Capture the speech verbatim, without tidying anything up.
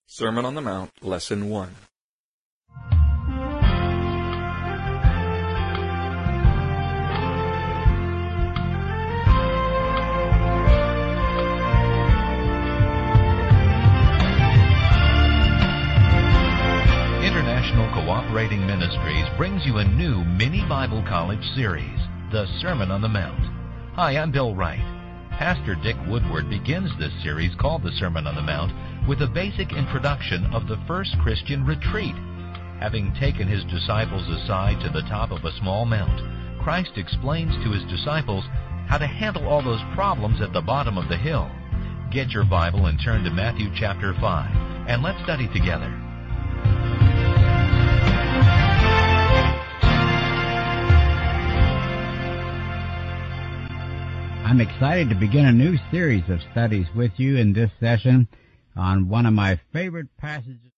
Sermon on the Mount, Lesson one. International Cooperating Ministries brings you a new mini Bible college series, The Sermon on the Mount. Hi, I'm Bill Wright. Pastor Dick Woodward begins this series called The Sermon on the Mount with a basic introduction of the first Christian retreat. Having taken his disciples aside to the top of a small mount, Christ explains to his disciples how to handle all those problems at the bottom of the hill. Get your Bible and turn to Matthew chapter five, and let's study together. I'm excited to begin a new series of studies with you in this session on one of my favorite passages.